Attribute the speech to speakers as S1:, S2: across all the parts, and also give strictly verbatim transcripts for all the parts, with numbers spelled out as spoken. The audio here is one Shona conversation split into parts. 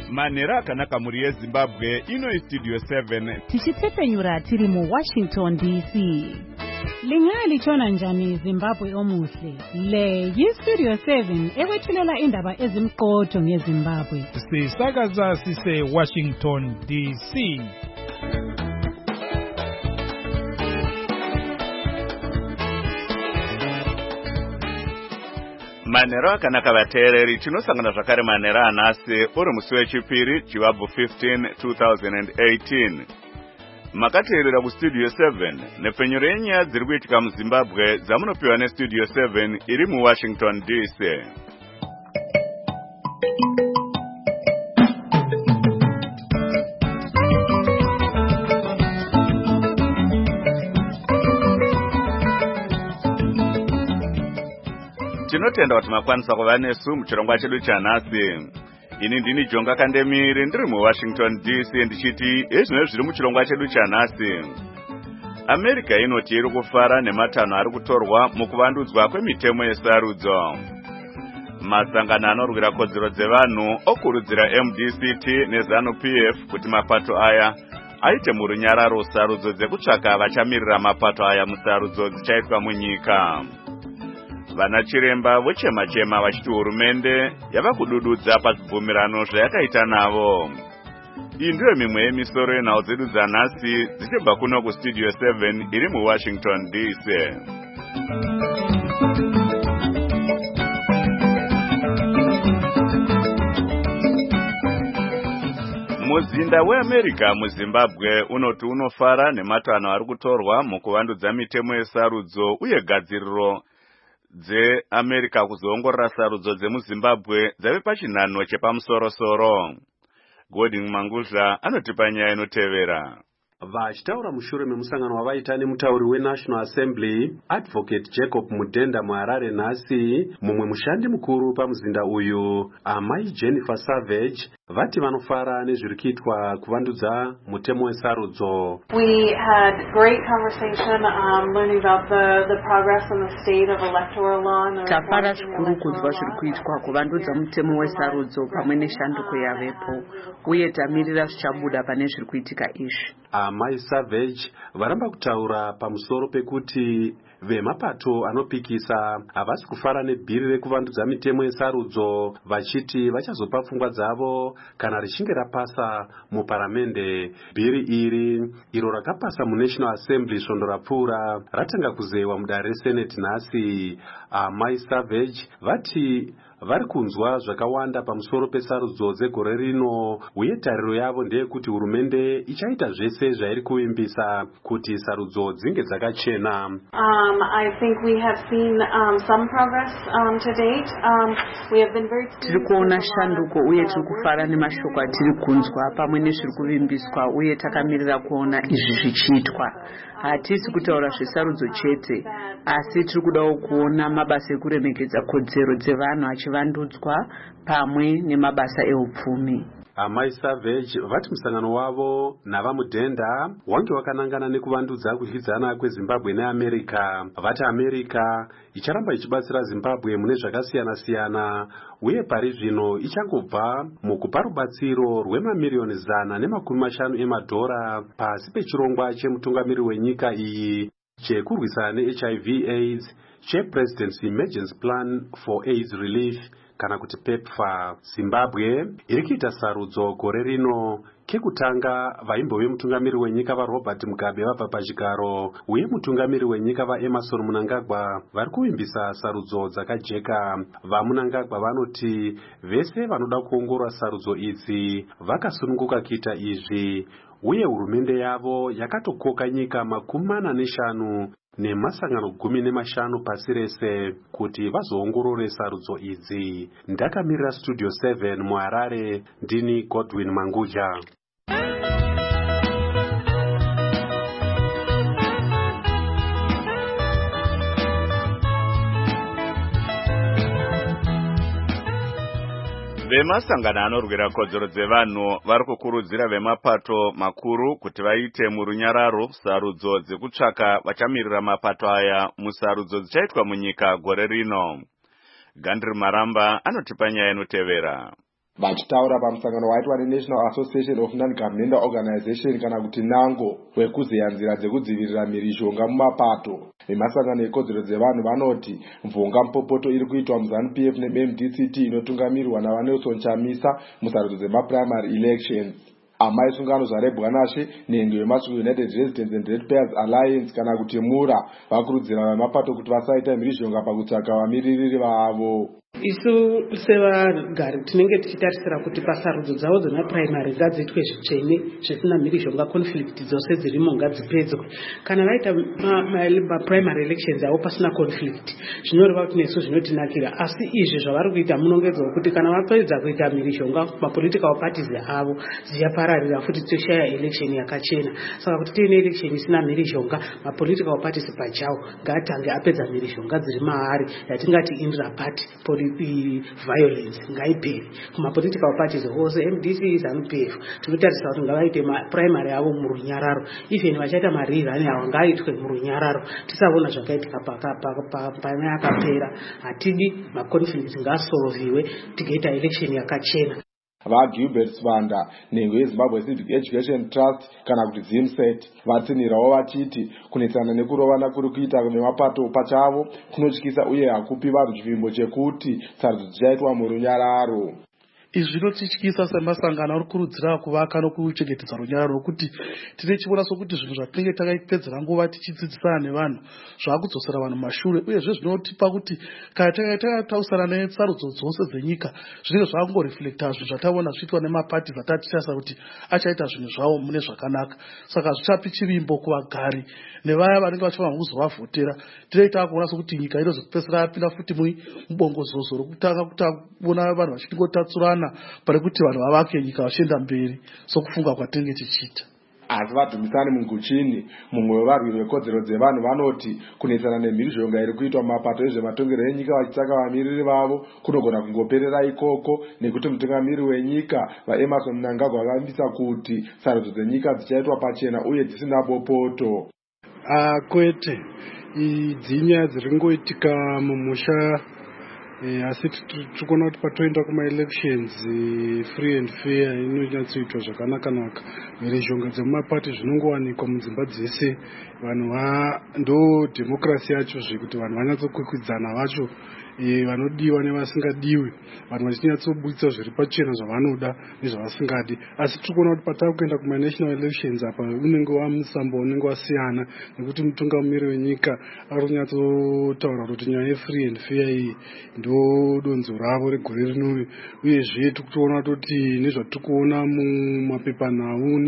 S1: Manera kanaka muri yeZimbabwe ino istudio seven.
S2: Tichitepenyura tiri mu Washington D C. Lingali chona njani Zimbabwe omuhle. Le yi Studio seven ewethulela indaba ezimqotho ngeZimbabwe.
S3: Sisakaza sise Washington D C.
S1: Manera kanaka vateereri tinosangana zvakare manera anasi uri musi wechipiri Chivabvu fifteenth two thousand eighteen. Makateerera kustudio seven nepfenyuro yenyaya dziri kuitika muZimbabwe dzamunopiwa nestudio seven iri muWashington D C. Tinotenda kuti makwanisa kuva nesu muchirongwa chedu chanhasi. Ini ndini Jonga Kandemiri ndiri muWashington D C ndichiti ezvinhu zviri muchirongwa chedu chanhasi. America inoti iri kufara nematanho ari kutorwa mukuvandudzwa kwemitemo yesarudzo. Masangano anorwira kodzero dzevanhu okurudzira M D C T neZANU P F kuti mapato aya aite murunyararo sarudzo dzekutsvaka vachamirira mapato aya musarudzo dzichaitwa munyika. Vana chiremba vochema chema vachiti hurumende yava kudududza pazvibvumirano zvayakaita navo. Iyi ndiyo mimwe yemisoro yenhau dzedu dzanhasi dzichibva kuno kustudio seven iri muWashington D C. Muzinda weAmerica muZimbabwe unoti unofara nematanho ari kutorwa mukuvandudza mitemo yesarudzo uye gadziriro dzeAmerica kuzoongorora sarudzo dzemuZimbabwe dzave pachinhano chepamusoro-soro. Godwin Mangudya anotipa nyaya inotevera.
S4: Vachitaura mushure memusangano wavaita nemutauri weNational Assembly, Advocate Jacob Mudenda muHarare nhasi, mumwe mushandi mukuru pamuzinda uyu, amai Jennifer Savage, vati vanofara nezviri kuitwa kuvandudza mutemo wesarudzo.
S5: We had great conversation um, learning about the, the progress in the state of electoral law and the
S6: tafara zvikuru kunzwa zviri kuitwa kuvandudza mutemo wesarudzo pamwe neshanduko yavepo uye tamirira zvichabuda pane zviri kuitika izvi.
S4: Amai Savage varamba kutaura pamusoro pekuti vemapato anopikisa havasi kufara nebhiri rekuvandudza mitemo yesarudzo, vachiti vachazopa pfungwa dzavo kana richinge rapasa muparamende. Bhiri iri iro rakapasa muNational Assembly svondo rapfuura ratanga kuzewa mudare reSenate nhasi. Amai Savage vati vari kunzwa zvakawanda pamusoro pesarudzo dzegore rino uye tariro yavo ndeyekuti hurumende ichaita zvese zvairi kuvimbisa kuti sarudzo dzinge dzakachena.
S5: Um, I think we have seen um, some progress um, to date. Um, we have been very
S6: tiri kuona shanduko uye tiri kufara nemashoko atiri kunzwa pamwe nezviri kuvimbiswa uye takamirira kuona izvi zvichiitwa. Hatisi kutaura zvesarudzo chete, asi tiri kudawo kuona mabasa ekuremekedza kodzero dzevanhu achivandudzwa pamwe nemabasa eupfumi.
S4: Amai Savage vati musangano wavo navaMudenda wange wakanangana nekuvandudza kudyidzana kweZimbabwe neAmerica. Vati America icharamba ichibatsira Zimbabwe mune zvakasiyana-siyana uye pari zvino ichangobva mukupa rubatsiro rwemamiliyoni zana nemakumi mashanu emadhora pasi pechirongwa chemutungamiri wenyika iyi chekurwisana neH I V AIDS chePresident's Emergency Plan for AIDS Relief kana kuti PEPFAR. Zimbabwe iri kuita sarudzo gore rino kekutanga vaimbove mutungamiri wenyika vaRobert Mugabe vabva pachigaro uye mutungamiri wenyika vaEmerson Mnangagwa vari kuvimbisa sarudzo dzakajeka. VaMnangagwa vanoti vese vanoda kuongorora sarudzo idzi vakasununguka kuita izvi uye hurumende yavo yakatokoka nyika makumi mana neshanu nemasangano gumi nemashanu pasi rese kuti vazoongorore sarudzo idzi. Ndakamirira studio seven muHarare, ndini Godwin Mangudya.
S1: Vemasangano anorwira kodzero dzevanhu vari kukurudzira vemapato makuru kuti vaite murunyararo sarudzo dzekutsvaka vachamirira mapato aya musarudzo dzichaitwa munyika gore rino. Gandri Maramba anotipa nyaya inotevera.
S7: Vachitaura pamusangano waitwa neNational Association of Non-Governmental Organization kana kuti NANGO wekuzeya nzira dzekudzivirira mhirizhonga mumapato. Vemasangano ekodzero dzevanhu vanoti mvonga mupopoto iri kuitwa muZANU P F neM D C T inotungamirwa naVanelson Chamisa musarudzo dzemaprimary elections. Amai sungano zvarebwanashe nengo yemasvingo United Residents and Ratepayers Alliance kana kuti MURA vakurudzira vemapato kuti vasaita mhirizhonga pakutsvaka vamiririri vavo.
S8: Isu sevagari tinenge tichitarisira kuti pasarudzo dzavo dzemapuraimari ngadziitwe zvichene zvisina mhirizhonga, conflict dzose dzirimo ngadzipedzwe. Kana vaita mapuraimari elections avo pasina conflict zvinoreva kuti nesu zvinotinakira, asi izvi zvavari kuita munongedzwa kuti kana vapedza kuita mhirizhonga mapolitical parties avo dzichapararira futi toshaya election yakachena. Saka kuti tiine election isina mhirizhonga, mapolitical parties pachawo ngaatange apedza mhirizhonga dziri maari yatingati intra party violence ngaiperi kumapolitical parties ose M D C ZANU P F tinotarisira kuti ngavaite mapuraimari avo murunyararo, even vachaita marirani avo ngaaitwe murunyararo. Tisaona zvakaitika pane akapera. Hatidi maconflict ngaasolviwe tigaita election yakachena.
S7: VaGilbert Svanda nengo yeZimbabwe Civic Education Trust kana kuti ZIMSET vatsinirawo vachiti kunetsana nekurovana kuri kuita nemapato pachavo kunotyisa uye hakupi vanhu chivimbo chekuti sarudzo dzichaitwa murunyararo.
S9: Izvi zvinotityisa semasangano ari kurudzira kuvaka nokuchengetedza runyararo nokuti tine chiona sokuti zvinhu zvatinenge takaipedzera nguva tichidzidzisana nevanhu zvaakudzosera vanhu mashure, uyezve zvinotipa kuti kana takatausana nesarudzo dzose dzenyika zvinenge zvakungoreflecta zvinhu zvataona zviitwa nemaparties atatitarisa kuti achaita zvinhu zvavo mune zvakanaka. Saka zvichapi chivimbo kuvagari nevaya vanenge vachifanira kuzovavhotera. Tinenge taakuona sokuti nyika inozopedzisira yapinda futi mubongozozo rokutanga kutaona vanhu vachingotatsurana pari kuti vanhu vavake nyika vachienda mberi sokufunga kwatinenge tichiita.
S7: Asi vadhumisani Munguchini mumwe wevarwiri vekodzero dzevanhu vanoti kunetsana nemhirizhonga iri kuitwa mumapato ezvematongerero enyika vachitsvaka vamiriri vavo kunogona kungoperera ikoko, nekuti mutungamiri wenyika vaEmerson Mnangagwa vakambisa kuti sarudzo dzenyika dzichaitwa pachena uye dzisina bopoto.
S10: Ah, kwete idzinya dziringoitika mumusha. Eh, asi tikuona kuti patoenda kuma-elections free and fair inonyatsoitwa zvakanaka-naka. Mhirizhonga dzemumapati zvinongowanikwa mudzimba dzese. Vanhu ndo dhemokrasi yacho zvekuti vanhu vanyatsokwikwidzaana vacho vanodiwa nevasingadiwi, vanhu vachinyatsobudisa zviri pachena zvavanoda nezvavasingadi. Asi tikuona kuti patakuenda kuma-national elections apa unenge wamusambo unenge wasiyana, nekuti mutungamiri wenyika ari kunyatsotaura kuti nyaya ye-free and fair iyi ndo donzo ravo regore rino, uyezve tikutoona kuti nezvatikuona mumapepanhau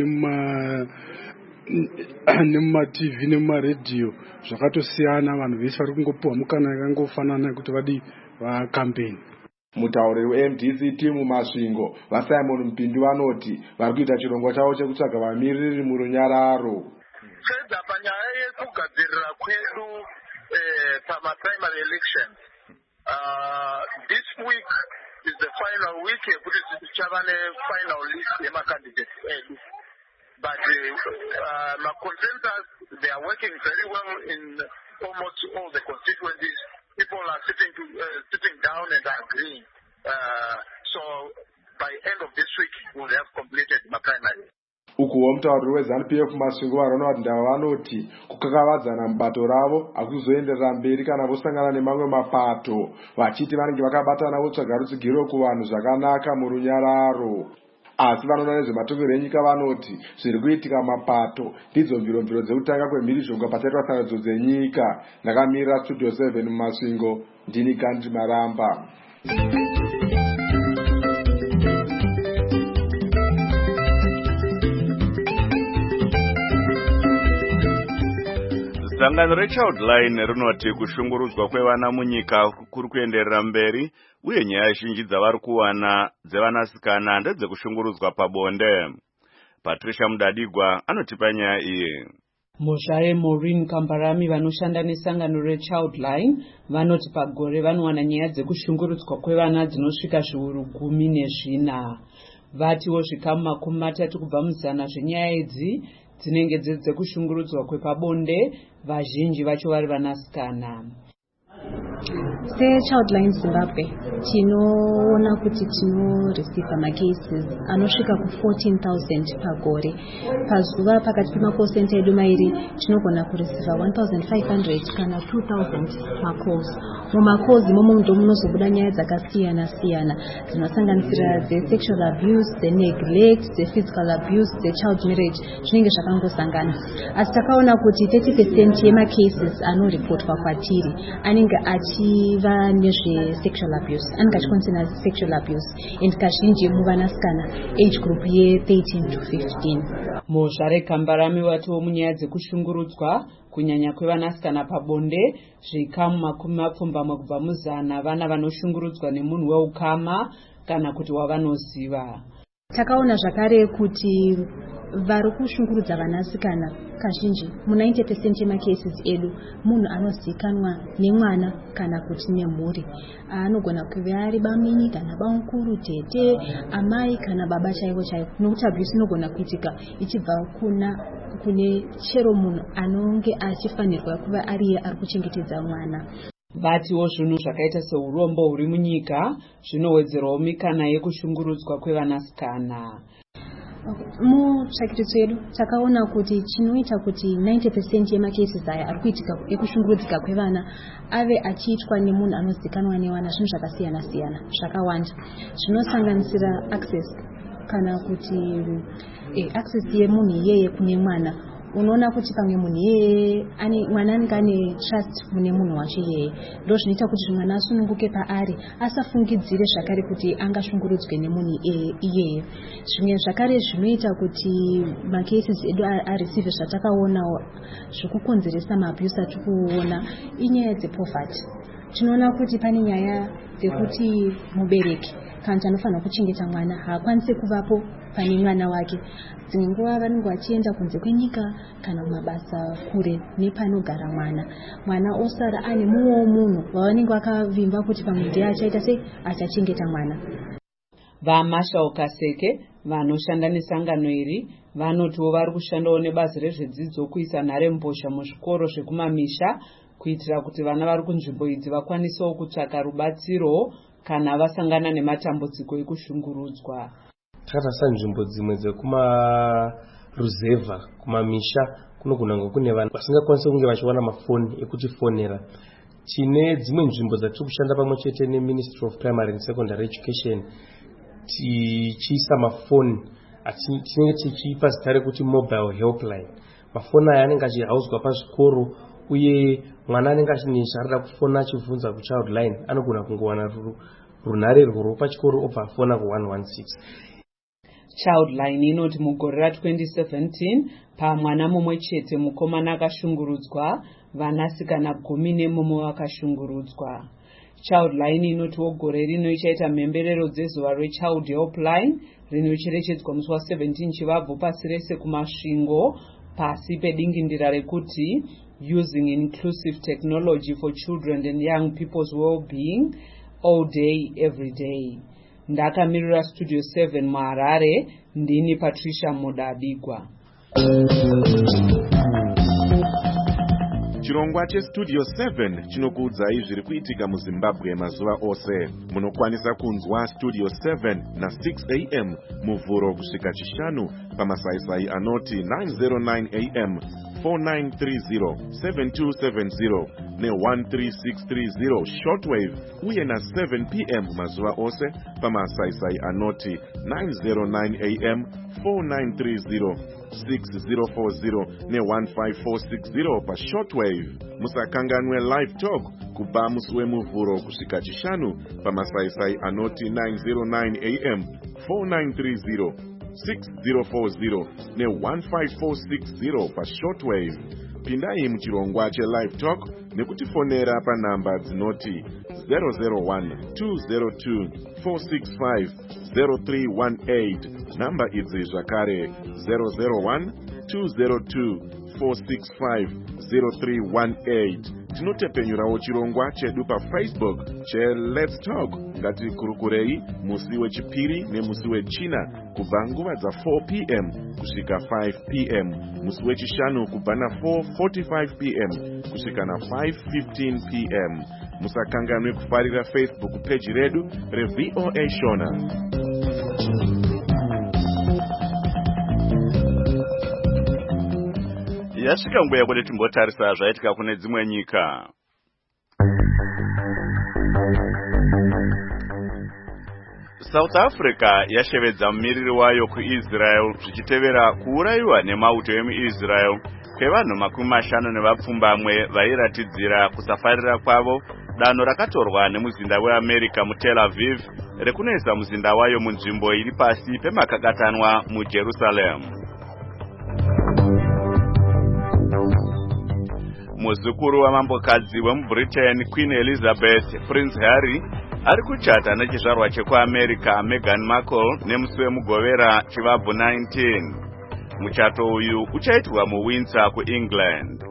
S10: nemuma-T V nemuma-radio zvakatosiyana. Vanhu vese vari kungopiwa mukana yakangofanana yekuti vadi vakampeni.
S7: Mutauriri weM D C T mumasvingo vaSimon Mpindi vanoti vari kuita chirongwa chavo chekutsvaga vamiriri murunyararo.
S11: Chedza panyaya yekugadzirira kwedu pamaprimary elections. This week is the final week yekuti tichava nefinal list yemacandidates edu. But uh, my consensus, they are working very well in almost all the constituencies. People are sitting to, uh, sitting down and agreeing. Uh, so by end of this week, we'll have completed my primary.
S7: Ukuwo mutauriri weZANU P F masvingo varona kuti ndava vanoti kukakavadzana mubato ravo hakuzoenderera mberi kana vosangana nemamwe mapato, vachiti vanenge vakabatana votsvaga rutsigiro kuvanhu zvakanaka murunyararo. Asi vanoona nezvematongerero enyika vanoti zviri kuitika mapato ndidzo mviromviro dzekutanga kwemhirizhonga pachaitwa sarudzo dzenyika. Ndakamirira Studio seven mumasvingo, ndini Gandhi Maramba.
S1: Sangano reChildline rinoti kushungurudzwa kwevana munyika kuri kuenderera mberi, uye nyaya zhinji dzavari kuwana dzevanasikana ndedzekushungurudzwa pabonde. Patricia Mudadigwa anotipa nyaya iyi.
S6: Moshaye Maureen Kambarami vanoshanda nesangano reChildline vanoti pagore vanowana nyaya dzekushungurudzwa kwevana dzinosvika zviuru gumi nezvina. Vatiwo zvikamu makumi matatu kubva muzana zvenyaya idzi dzinenge dzekushungurudzwa kwepabonde, vazhinji vacho vari vanasikana.
S12: seChildline Zimbabwe tinoona kuti tinoreceiva macases anosvika ku fourteen thousand pagore. Pazuva pakati pemacall center edu mairi tinogona kureceiva one thousand five hundred kana two thousand macalls. Mumacalls imomo ndo munozobuda nyaya dzakasiyana siyana dzinosanganisira dzesexual abuse, dzeneglect, dzephysical abuse, dzechild marriage, zvinenge zvakangosangana. Asi takaona kuti thirty percent yemacases anoripotwa kwatiri anenge achiva nezvesexual abuse, anenge achikonsena sexual abuse, and kazhinji muvanasikana age group ye thirteen to fifteen.
S6: Muzvare Kambarami watiwo munyaya dzekushungurudzwa kunyanya kwevanasikana pabonde zvikamu makumi mapfumbamwe kubva muzana vana vanoshungurudzwa nemunhu weukama kana kuti wavanoziva.
S12: Takaona zvakare kuti vari kushungurudza vanasikana kazhinji mu ninety percent yemacases edu munhu anozikanwa nemwana kana kuti nemhuri. Anogona kuva ari bamini kana bamukuru, tete, amai kana baba chaivo chaivo. Nokuti abuse inogona kuitika ichibva kuna kune chero munhu anonge achifanirwa kuva ariye ari kuchengetedza mwana.
S6: Vatiwo zvinhu zvakaita seurombo huri munyika zvinowedzerawo mikana yekushungurudzwa kwevanasikana.
S12: Mutsvakiritso yedu takaona kuti chinoita kuti ninety percent yemacases aya ari kuitika ekushungurudzika kwevana ave achiitwa nemunhu anozikanwa newana zvinhu zvakasiyana siyana zvakawanda zvinosanganisira access kana kuti eh, access yemunhu iyeye kune mwana. Unoona kuti pamwe munhu iyeye ane mwana anenge ane trust mune munhu wacho iyeye, ndo zvinoita kuti mwana asununguke paari asafungidzire zvakare kuti angashungurudzwe nemunhu iyeye. Zvimwe zvakare zvinoita kuti macases edu areceive zvatakaona zvekukonzeresa maabuse atiri kuona inyaya dzepoverty. Tinoona kuti pane nyaya dzekuti mubereki kana anofanira kuchengeta mwana haakwanisi kuvapo pane mwana wake. Dzimwe nguva vanenge vachienda kunze kwenyika kana mabasa kure nepanogara mwana. Mwana osara ane mumwewo munhu wavanenge vakavimba kuti pamwe ndiye achaita sei achachengeta mwana.
S6: VaMarshall Kaseke vanoshanda nesangano iri vanotiwo vari kushandawo nebazi rezvedzidzo kuisa nharembozha muzvikoro zvekumamisha kuitira kuti vana vari kunzvimbo idzi vakwanisewo kutsvaka rubatsiro kana vasangana nematambudziko ekushungurudzwa.
S13: Takatarisa nzvimbo dzimwe dzekumaruzevha kumamisha kunogona kunge kune vanhu vasingakwanisi kunge vachiwana mafoni ekuchifonera. Tine dzimwe nzvimbo dzatiri kushanda pamwe chete neMinistry of Primary and Secondary Education tichiisa mafoni tinenge tichipa zita rekuti mobile helpline. Mafoni aya anenge achihauswa pazvikoro uye mwana anenge achine zvaarida kufona achibvunza kuChildline anogona kungowana runhare rwuru pachikoro obva afona ku one one six.
S6: Childline inoti mugore ra twenty seventeen pamwana mumwe chete mukomana akashungurudzwa vanasikana gumi nemumwe vakashungurudzwa. Childline inotiwo gore rino ichaita mhemberero dzezuva reChild Helpline rinocherechedzwa musi wa seventeen Chivabvu pasi rese kumasvingo pasi pedingindira rekuti Using Inclusive Technology for Children and Young People's Well-being all day every day. Ndakamirira Studio seven muHarare, ndini Patricia Mudabigwa.
S14: Chirongwa cheStudio seven chinokuudzai zviri kuitika muZimbabwe mazuva ose. Munokwanisa kunzwa Studio seven na six a m muvhuro kusvika chishanu pamasaisai anoti nine oh nine a m, four nine three zero, seven two seven zero ne one three six three zero shortwave uye na seven p m mazuva ose pamasaisai anoti nine oh nine a m, four nine three zero, six zero four zero ne one five four six zero pa shortwave. Musakanganwe live talk kubva musi wemuvhuro kusvika chishanu pamasaisai anoti nine oh nine a m, four nine three zero, six zero four zero ne one five four six zero pa shortwave. Pindai muchirongwa che-live talk nekutifonera panhamba dzinoti zero zero one, two zero two, four six five, zero three one eight. Namba idzi zvakare zero zero one, two zero two, four six five, zero three one eight. Tinotepenyurawo chirongwa chedu paFacebook che-Let's Talk. Ngatikurukurei musi wechipiri nemusi wechina kubva nguva dza four p m kusvika five p m, musi wechishanu kubva na four forty-five p m kusvika na five fifteen p m. musakanganwe kufarira Facebook page redu reV O A Shona.
S1: Yasvika nguva yekuti timbotarisa zvaitika kune dzimwe nyika. South Africa yashevedza mumiriri wayo kuIsrael zvichitevera kuurayiwa nemauto emuIsrael kwevanhu makumi mashanu nevapfumbamwe vairatidzira kusafarira kwavo danho rakatorwa nemuzinda weAmerica muTel Aviv rekunoisa muzinda wayo munzvimbo iri pasi pemakakatanwa muJerusalem. Muzukuru wamambokadzi wemuBritain Queen Elizabeth, Prince Harry ari kuchata nechizvarwa chekuAmerica Meghan Markle nemusi wemugovera chivabvu nineteen. Muchato uyu uchaitirwa muWindsor kuEngland.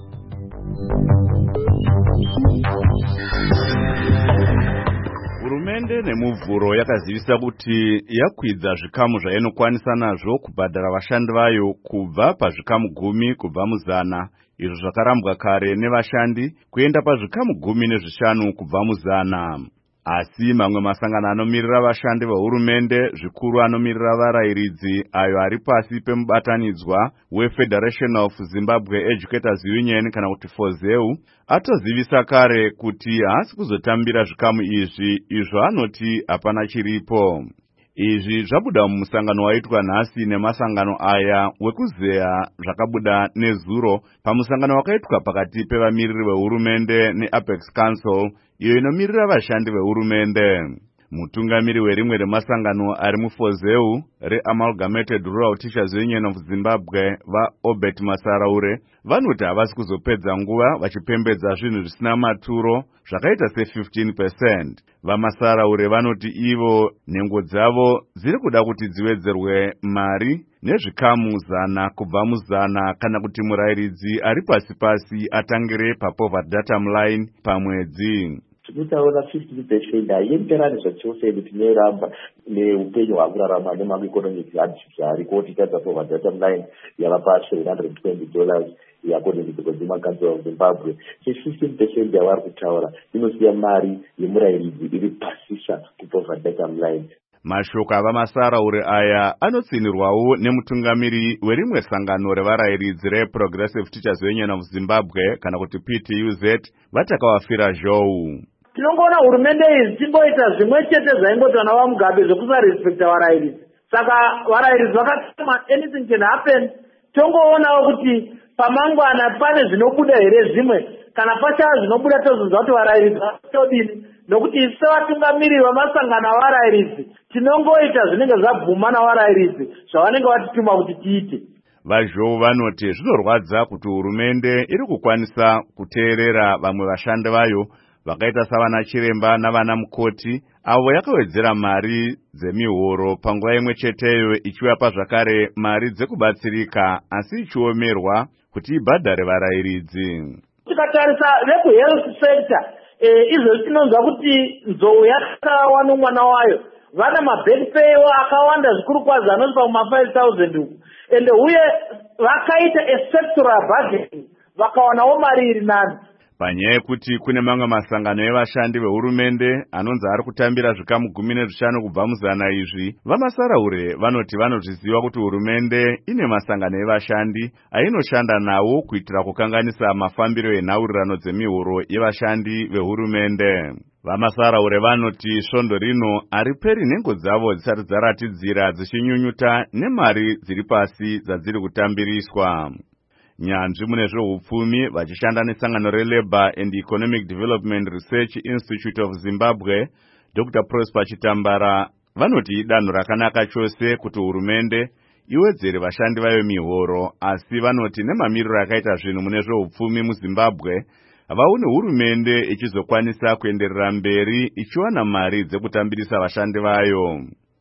S1: Hurumende nemuvhuro yakazivisa kuti yakwidza zvikamu zvainokwanisa nazvo kubhadhara vashandi vayo kubva pazvikamu gumi kubva muzana, izvo zvakarambwa kare nevashandi kuenda pazvikamu gumi nezvishanu kubva muzana. Asi mamwe masangano anomirira vashandi vehurumende, zvikuru anomirira varayiridzi ayo ari pasi pemubatanidzwa weFederation of Zimbabwe Educators Union kana kuti FOZEU, atozivisa kare kuti haasi kuzotambira zvikamu izvi, izvo anoti hapana chiripo. Izvi zvabuda mumusangano waitwa nhasi nemasangano aya wekuzeya zvakabuda nezuro pamusangano wakaitwa pakati pevamiriri vehurumende neApex Council, iyo inomirira vashandi vehurumende. Mutungamiri werimwe remasangano ari muFOZEU reAmalgamated Rural Teachers Union of Zimbabwe vaObert Masaraure vanoti havasi kuzopedza nguva vachipembedza zvinhu zvisina maturo zvakaita se-fifteen percent. VaMasaraure vanoti ivo nhengo dzavo dziri kuda kuti dziwedzerwe mari nezvikamu zana kubva muzana kana kuti murayiridzi ari pasi pasi atangire papoverty datum line pamwedzi.
S15: Tinotaura fifteen percent haienderani zvachose tinoramba neupenyu hwakurarama nemaeconomic hardships ariko titadza poverty datum line yava pashi one hundred twenty dollars according to the Consumer Council of Zimbabwe. fifteen percent yavari kutaura inosiya mari yemurayiridzi iri pasisa kupoverty datum line.
S1: Mashoko avaMasaraure aya anotsinirwawo nemutungamiri werimwe sangano revarayiridzi reProgressive Teachers Union of Zimbabwe kana kuti P T U Z vatakawafira zhou.
S16: Tinongoona hurumende idzi tingoita zvimwe chete zvaingoti vana vaMugabe zvokusarespekta varayiridzi. Saka varayiridzi vakatama anything can happen. Tongoonawo kuti pamangwana pane zvinobuda here zvimwe kana pachava zvinobuda tozonzwa kuti varayiridzi vatodini, nokuti sevatungamiriri vamasangano avarayiridzi tinongoita zvinenge zvabvuma navarayiridzi zvavanenge vatituma kuti tiite.
S1: Vazhou vanoti zvinorwadza kuti hurumende iri kukwanisa kuteerera vamwe vashandi vayo vakaita savana chiremba navana mukoti avo yakawedzera mari dzemihoro panguva imwe cheteyo ichivapa zvakare mari dzekubatsirika asi ichiomerwa kuti ibhadhare varayiridzi.
S16: Tikatarisa vekuhealth sector izvo tinonzwa kuti nzou yakawa nomwana wayo vana maback pay akawanda zvikuru kwazvo anosvika kuma five thousand uku ende uye vakaita esectoral budgeting vakawanawo mari iri nani.
S1: Panyaya yekuti kune mamwe masangano evashandi vehurumende anonzi ari kutambira zvikamu gumi nezvishanu kubva muzana izvi, vaMasaraure vanoti vanozviziva kuti hurumende ine masangano evashandi ainoshanda nawo kuitira kukanganisa mafambiro enhaurirano dzemihoro yevashandi vehurumende. VaMasaraure vanoti svondo rino hariperi nhengo dzavo dzisati dzaratidzira dzichinyunyuta nemari dziri pasi dzadziri kutambiriswa. Nyanzvi mune zveupfumi vachishanda nesangano reLabour and Economic Development Research Institute of Zimbabwe, Doctor Prosper Chitambara vanoti danho rakanaka chose kuti hurumende iwedzere vashandi vayo mihoro, asi vanoti nemamiriro akaita zvinhu mune zveupfumi muZimbabwe vaune hurumende ichizokwanisa kuenderera mberi ichiwana mari dzekutambirisa vashandi vayo.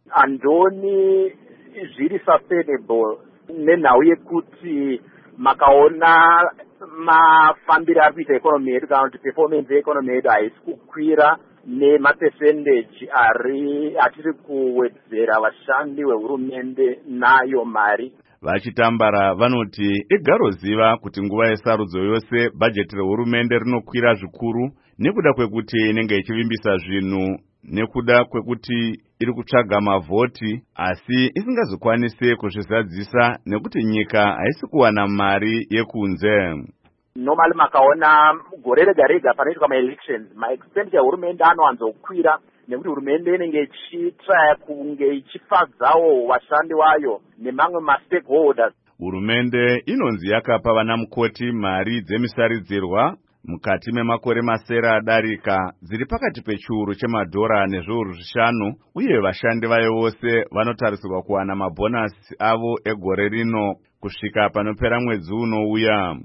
S17: Andoni zviri sustainable nenhau yekuti makaona mafambiro ari kuita economy yedu kana kuti performance yeeconomy yedu haisi kukwira nemapercentage ari atiri kuwedzera vashandi vehurumende nayo mari.
S1: Vachitambara vanoti igaroziva kuti nguva yesarudzo yose bhajeti rehurumende rinokwira zvikuru nekuda kwekuti inenge ichivimbisa zvinhu nekuda kwekuti iri kutsvaga mavhoti asi isingazokwanisi kuzvizadzisa nekuti nyika haisi kuwana mari yekunze.
S17: Normally makaona gore rega rega panoitwa ma-elections ma-expenditure hurumende anowanzokwira nekuti hurumende inenge ichitraya kunge ichifadzawo vashandi vayo nemamwe ma-stakeholders.
S1: Hurumende inonzi yakapa vana mukoti mari dzemisaridzirwa mukati memakore masere adarika dziri pakati pechiuru chemadhora nezviuru zvishanu, uye vashandi vayo vose vanotarisirwa kuwana mabhonasi avo egore rino kusvika panopera mwedzi unouya.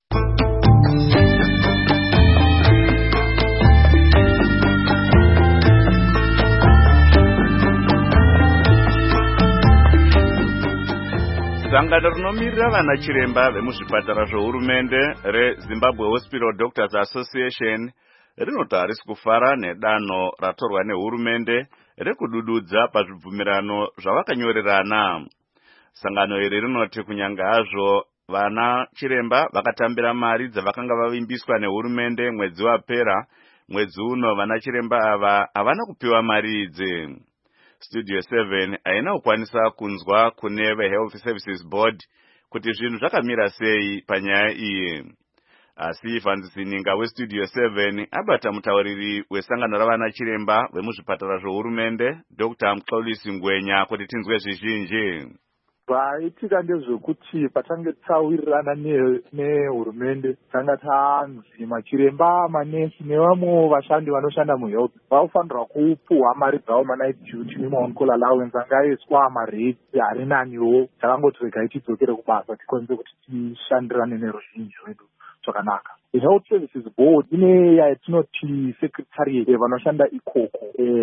S1: Sangano rinomirira vana chiremba vemuzvipatara zvohurumende reZimbabwe Hospital Doctors Association rinoti harisi kufara nedanho ratorwa nehurumende rekudududza pazvibvumirano zvavakanyorerana. Sangano iri rinoti kunyange hazvo vana chiremba vakatambira mari dzavakanga vavimbiswa nehurumende mwedzi wapera, mwedzi uno vana chiremba ava havana kupiwa mari idzi. Studio seven haina kukwanisa kunzwa kune veHealth Services Board kuti zvinhu zvakamira sei panyaya iyi. Asi Fanzisininga weStudio seven abata mutauriri wesangano ravana chiremba vemuzvipatara zvohurumende Doctor Mxolisi Ngwenya kuti tinzwe zvizhinji.
S18: Zvaitika ndezvekuti patange tawirirana nehurumende tanga tanzi machiremba, manesi nevamwe vashandi vanoshanda muhealth vanofanirwa kupuhwa mari dzavo manight duty nemaon call allowance angaiswa marate ari naniwo. Takangoti regai tidzokere kubasa tikwanise kuti tishandirane neruzhinji rwedu zvakanaka. The Health Services Board ine yatinoti secretariat vanoshanda ikoko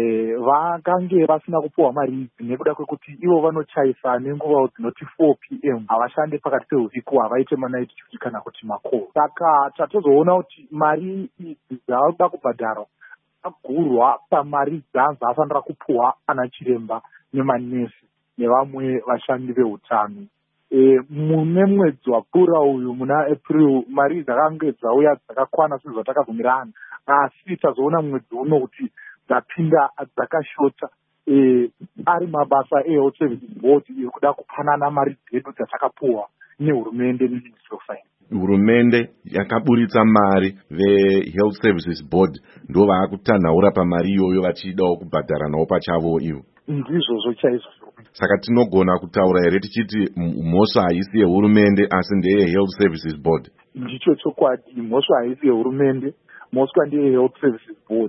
S18: vakange vasina kupuhwa mari idzi nekuda kwekuti ivo vanochaisa nenguva dzinoti four p m havashande pakati peusiku, havaite manight duty kana kuti macall. Saka tatozoona kuti mari idzi dzavanoda kubhadharwa agurwa pamari dzanzi afanira kupuhwa ana chiremba nemanesi nevamwe vashandi veutano. E, mune mwedzi wapfuura uyu muna April mari dzakange dzauya dzakakwana sezvatakabvumirana, asi tazoona mwedzi uno kuti dzapinda dzakashota. E, ari mabasa eHealth Services Board iri kuda kupanana mari dzedu dzatakapuhwa nehurumende neMinistry of Finance.
S14: Hurumende yakaburitsa mari veHealth Services Board ndo vaakutanhaura pamari iyoyo vachidawo kubhadhara nawo pachavo ivo.
S18: Ndizvozvo chaizvo.
S14: Saka tinogona kutaura here tichiti mhosva haisi yehurumende asi ndeyeHealth Services Board?
S18: Ndicho chokwadi, mhosva haisi yehurumende, mhosva ndeyeHealth Services Board.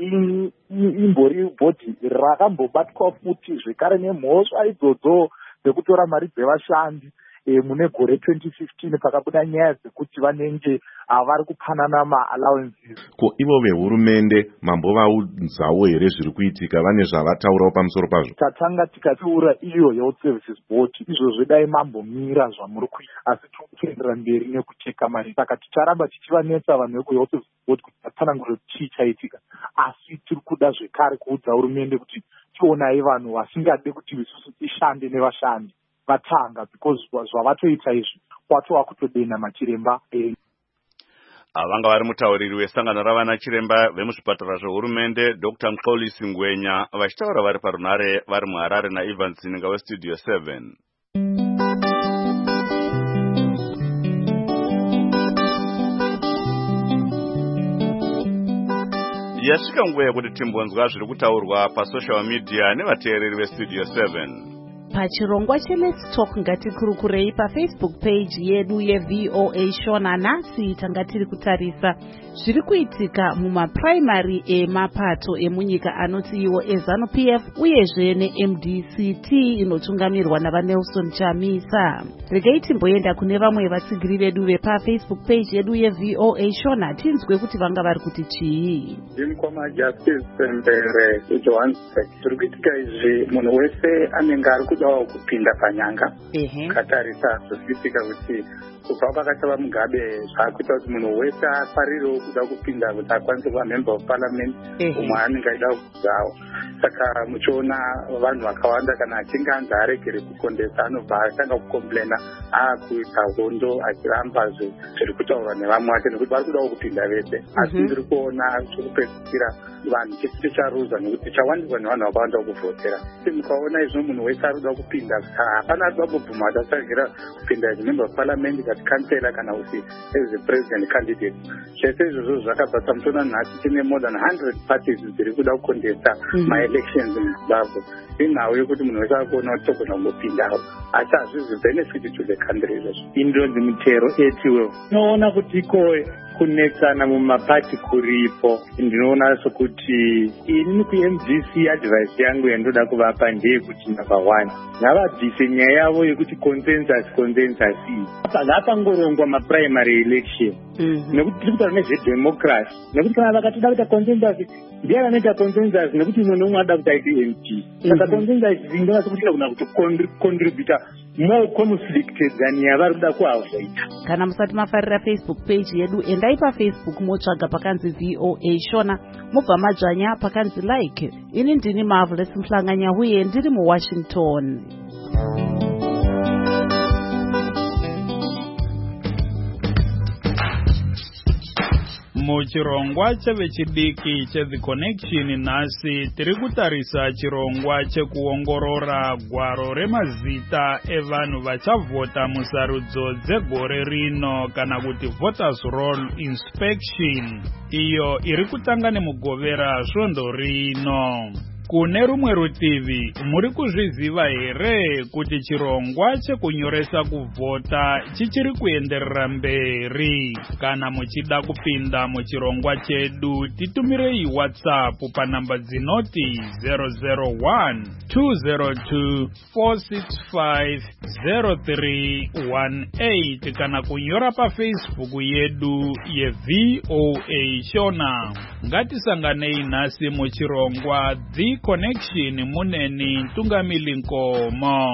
S18: Imbori bhodhi rakambobatwa futi zvekare nemhosva idzodzo dzekutora mari dzevashandi mune gore twenty fifteen pakabuda nyaya dzekuti vanenge havari kupanana ma-allowances.
S14: Ko ivo vehurumende mambovaudzawo here zviri kuitika, vane zvavataurawo pamusoro pazvo?
S18: Tatanga tikatiura iyo Health Services Board izvozvo dai mambomira zvamuri kuita, asi tokuendera mberi nekucheka mari. Saka ticharamba tichivanetsa vanhu vekuHealth Services Board kuti vatsanangure chii chaitika, asi tiri kuda zvekare kuudza hurumende kuti tionai vanhu vasingade kuti isusu tishande nevashandi vatanga, because zvavatoita izvi kwatova kutodena machiremba.
S1: Avanga vari mutauriri wesangano ravana chiremba vemuzvipatara zvohurumende Doctor Mxolisi Ngwenya vachitaura vari parunare vari muHarare naEvansininga weStudio seven. Yasvika nguva yekuti timbonzwa zviri kutaurwa pasocial media nevateereri veStudio seven.
S2: Pachirongwa cheLet's Talk ngatikurukurei paFacebook page yedu yeVOA Shona. Nhasi tanga tiri kutarisa zviri kuitika mumaprimary emapato emunyika anoti iwo eZANU-P F uyezve neM D C T inotungamirwa navaNelson Chamisa. Regai timboenda kune vamwe vatsigiri vedu vepaFacebook page yedu yeVOA Shona tinzwe kuti vanga vari kuti chii.
S19: Ndimukoma Justice Sembere eJohannesburg. Zviri kuitika izvi munhu wese anenge ari kudawo kupinda panyanga katarisa zvichiitika kuti kubva pakachava Mugabe zvakuita kuti munhu wese afarirewo kuda kupinda kuti akwanise kuva member of parliament umwe anenge aida kudzawo. Saka muchiona vanhu vakawanda kana achinge anzi aregere kukondesa anobva atanga kukomplaina akuita hondo achiramba zviri kutaurwa nevamwe vacho nekuti vari kudawo kupinda vese. Asi ndiri kuona chokupedzisira vanhu chese charuza nekuti chawandirwa nevanhu vakawanda kuvhotera. Mukaona izvo munhu wese ari kuda kupinda hapana ari kuda kubvuma kuti asagira kupinda as member of parliament kati kansela kana kuti as a president candidate. Zvese izvozvo zvakabva tamutoona nhasi tine more than one hundred parties dziri kuda kukondesa ma-elections muZimbabwe. Inhau yekuti munhu wese akuona kuti togona kungopindawo asi hazvizi benefit to the country izvozvo.
S20: Indonzi Mutero etiwo unoona kuti ikowe kunetsana mumapati kuripo. Ndinoona sokuti ini ku-M D C advice yangu yandoda kuvapa ndeyekuti number one ngavabvise nyaya yavo yekuti consensus consensus iyi ngapangorongwa maprimary election nekuti tiri kutaura nezvedemocracy nekuti kana vakatoda kuita consensus ndiye vanoita consensus nekuti umwe neumwe ada kuti aite M P. Saka consensus indoona sokuti inogona kuti contributa more conflict than yavari kuda kuavoida.
S2: Kana musati mafarira Facebook page yedu endai paFacebook motsvaga pakanzi V O A Shona mobva madzvanya pakanzi like. Ini ndini Marvelous Mhlanganya uye ndiri muWashington.
S3: Muchirongwa chevechidiki cheThe Connection nhasi tiri kutarisa chirongwa chekuongorora gwaro remazita evanhu vachavhota musarudzo dzegore rino kana kuti voters roll inspection iyo iri kutanga nemugovera svondo rino. Kune rumwe rutivi muri kuzviziva here kuti chirongwa chekunyoresa kuvhota chichiri kuenderera mberi? Kana muchida kupinda muchirongwa chedu titumirei WhatsApp panhamba dzinoti zero zero one two zero two four six five zero three one eight kana kunyora paFacebook yedu yeV O A Shona. Ngatisanganei nhasi muchirongwa The Connection muneni Tungamili Nkomo.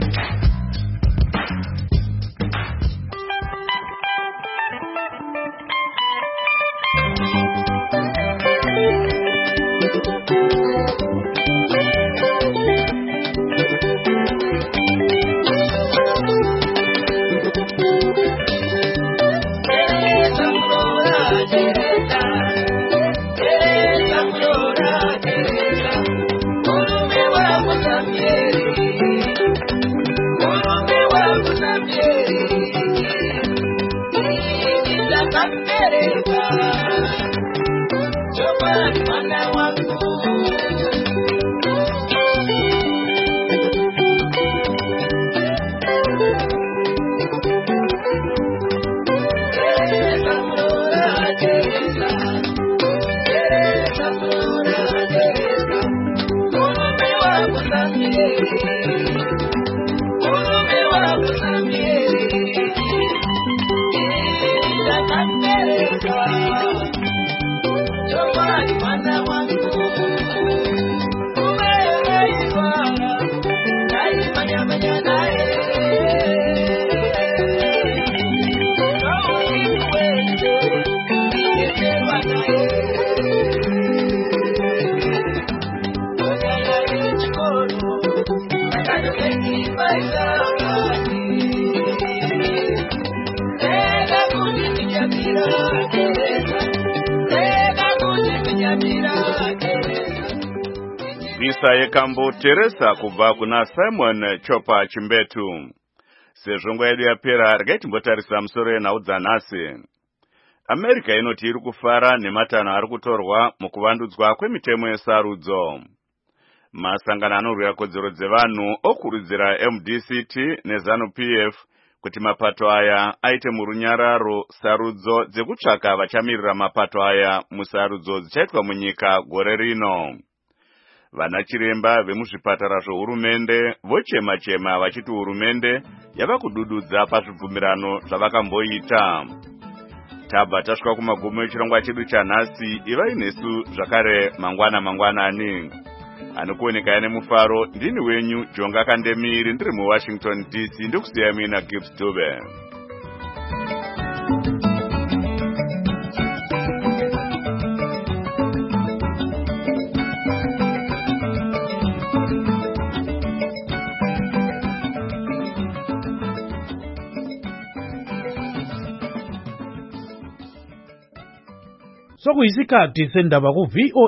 S1: Visa yekambo Teresa kubva kuna Simon Chopa Chimbetu. Sezvo nguva yedu yapera regai timbotarisa musoro yenhau dzanhasi. America inoti iri kufara nematanho ari kutorwa mukuvandudzwa kwemitemo yesarudzo. Masangano anorwira kodzero dzevanhu okurudzira M D C T neZANU P F kuti mapato aya aite murunyararo sarudzo dzekutsvaka vachamirira mapato aya musarudzo dzichaitwa munyika gore rino. Vana chiremba vemuzvipatara zvohurumende vochema chema vachiti hurumende yava kudududza pazvibvumirano zvavakamboita. Tabva tasvika kumagumo echirongwa chedu chanhasi. Ivai nesu zvakare mangwana mangwanani. anokuonekaya nemufaro. Ndini wenyu Jonga Kandemiri, ndiri muWashington D C, ndikusiya mina Gibbs Dube.
S21: Sokuyisikhathi sendaba ku V O